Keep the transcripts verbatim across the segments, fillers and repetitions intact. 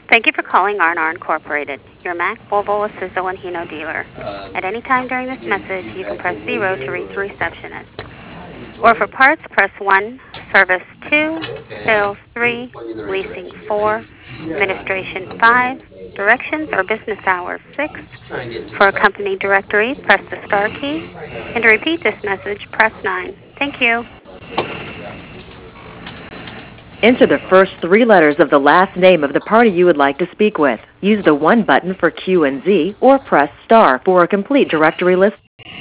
Thank you for calling R and R Incorporated, your Mack, Volvo, Isuzu, and Hino dealer. At any time during this message, you can press zero to reach the receptionist. Or for parts, press one, service two, sales three, leasing four, administration five, directions or business hours six. For a company directory, press the star key. And to repeat this message, press nine. Thank you. Enter the first three letters of the last name of the party you would like to speak with. Use the one button for Q and Z, or press star for a complete directory list.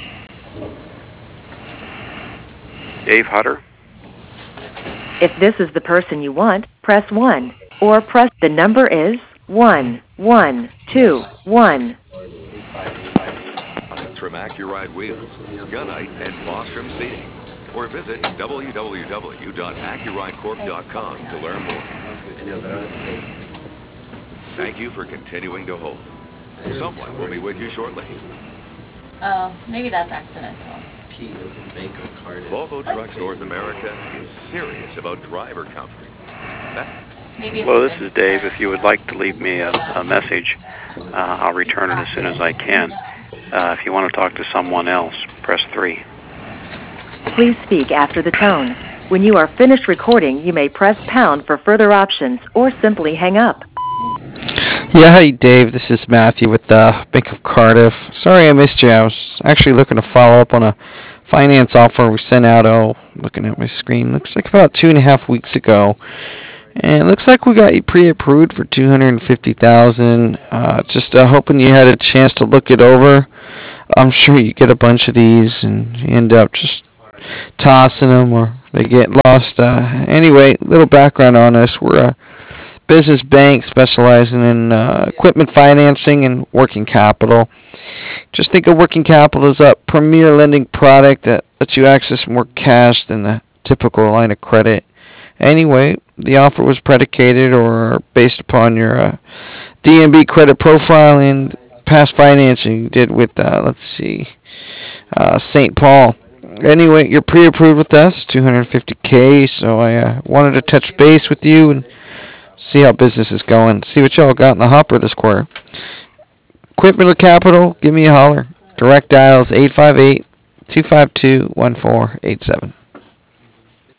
Dave Hutter. If this is the person you want, press one, or press the number is one one two one. From Accuride Wheels, Gunite, and Bostrom Seating. Or visit w w w dot accuride corp dot com to learn more. Thank you for continuing to hold. Someone will be with you shortly. Oh, maybe that's accidental. Volvo Trucks North America is serious about driver comfort. Maybe Hello, this is Dave. If you would like to leave me a, a message, uh, I'll return it as soon as I can. Uh, if you want to talk to someone else, press three. Please speak after the tone. When you are finished recording, you may press pound for further options or simply hang up. Yeah, hi Dave, this is Matthew with the Bank of Cardiff. Sorry I missed you. I was actually looking to follow up on a finance offer we sent out, oh, looking at my screen, looks like about two and a half weeks ago. And it looks like we got you pre-approved for two hundred fifty thousand dollars. Uh, just uh, hoping you had a chance to look it over. I'm sure you get a bunch of these and you end up just tossing them or they get lost. Uh, anyway, little background on us. We're a business bank specializing in uh, equipment financing and working capital. Just think of working capital as a premier lending product that lets you access more cash than the typical line of credit. Anyway, the offer was predicated or based upon your uh, D N B credit profile and past financing you did with, uh, let's see, uh, Saint Paul. Anyway, you're pre-approved with us, two hundred fifty K, so I uh, wanted to touch base with you and see how business is going. See what y'all got in the hopper this quarter. Equipment or capital, give me a holler. Direct dials eight five eight, two five two, one four eight seven.